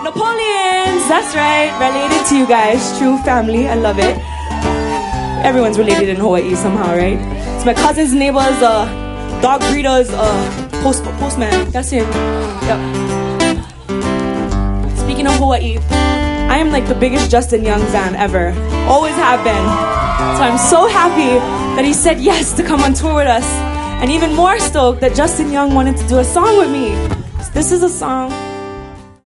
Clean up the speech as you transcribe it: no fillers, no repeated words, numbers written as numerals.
Napoleons, that's right. Related to you guys. True family. I love it. Everyone's related in Hawaii somehow, right? It's my cousin's neighbor's dog breeder's postman. That's him. Yep. Speaking of Hawaii, I am like the biggest Justin Young fan ever. Always have been. So I'm so happy that he said yes to come on tour with us. And even more stoked that Justin Young wanted to do a song with me. So this is a song